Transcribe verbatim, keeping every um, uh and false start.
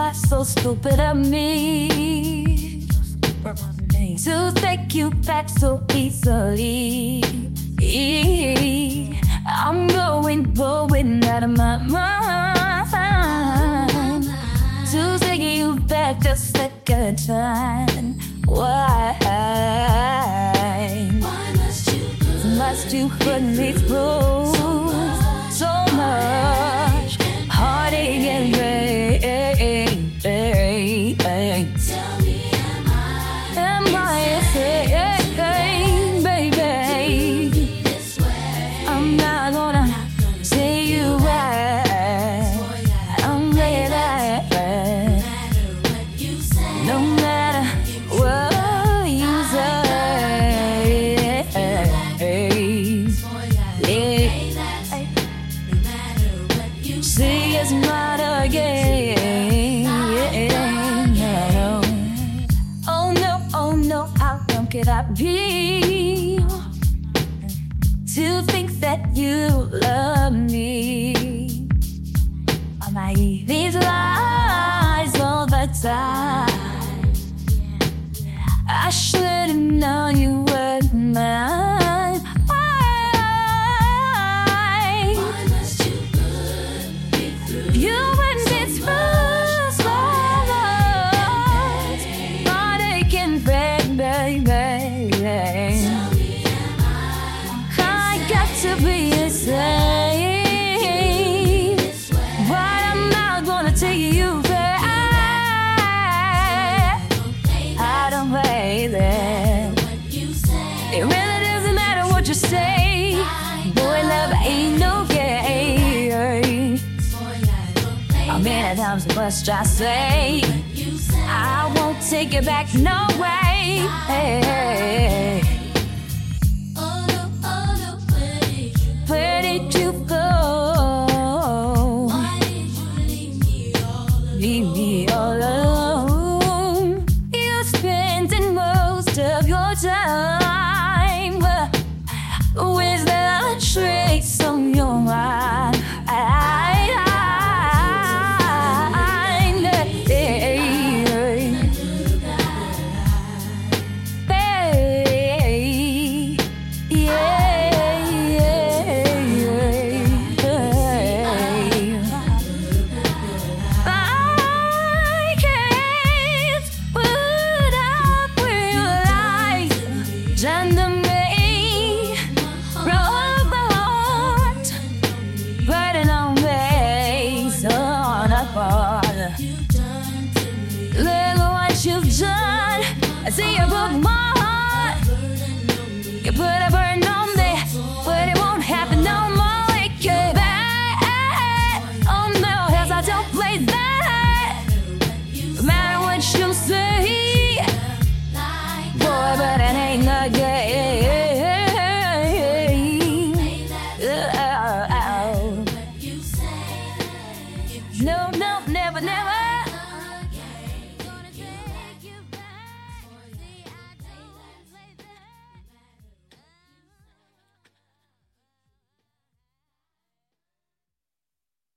why so stupid of me to take you back so easily. I'm going, going out of my mind to take you back a second time. Why? Why must you put, must you put me through so much heartache and pain? tell me, am I, Am I a pain, baby? be this way? I'm not gonna say you right. I'm ready. No matter what you say, No matter what you say, boy, I say that. No matter what you say, see it's not a game. Oh no, oh no, how dumb could I be to think that you love me? Am I these lies all the time? I should've known you were mine. Why? why must you put me through? You and this first love, heartache and pain, baby. Tell me, am I I got to be the same, this way? but I'm not gonna take you back. I don't play that. What you say, It really doesn't matter what you say. Boy, love ain't no game. boy, I don't play How many times must I say you say. I won't take it back, no way. Hey, Oh no, oh no, where did you, where did you go? why did you leave me all alone? Leave me all alone. You're spending most of your time without a trace on your mind. Hey, yeah, I can't put up with your lies under me. Broke my heart, burden on me, torn apart. You done to me, Look at what you've done. I see you broke my heart. burden on me. You put a burden on me, but it won't happen no more. It can't be. Oh no, 'cause I don't play that. No matter what you say, boy, but it ain't the game. What you say, No, no, never, never.